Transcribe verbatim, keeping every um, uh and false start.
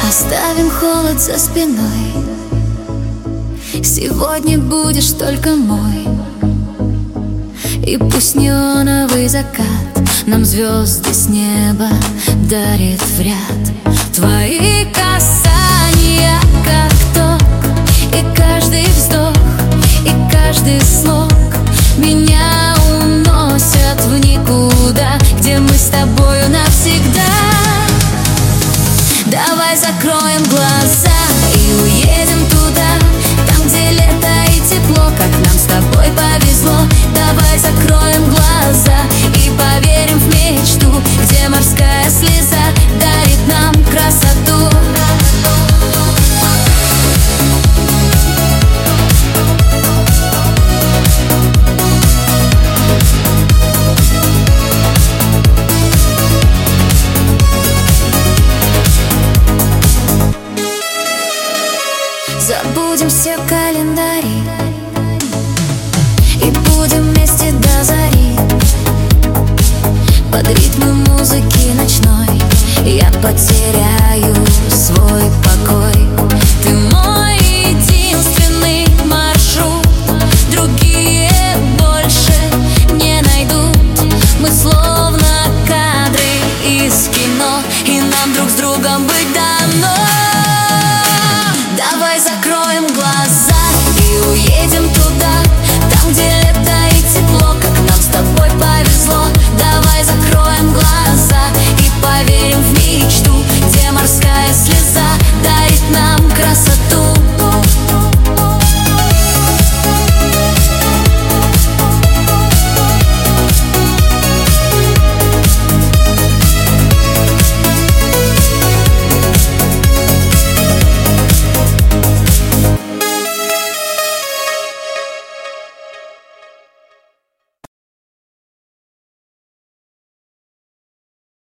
Оставим холод за спиной. Сегодня будешь только мой. И пусть неоновый закат нам звезды с неба дарит в ряд. Твои касания как ток, и каждый вздох, и каждый слог меня уносят в никуда, где мы с тобою навсегда. Давай закроем глаза и уедем туда, там, где лето и тепло, как нам с тобой повезло. Давай закроем глаза и поверим в мечту, где морская слеза дарит нам красоту. Забудем все календари и будем вместе до зари. Под ритмы музыки ночной я потеряю свой покой. Ты мой единственный маршрут, другие больше не найдут. Мы словно кадры из кино, и нам друг с другом быть дано.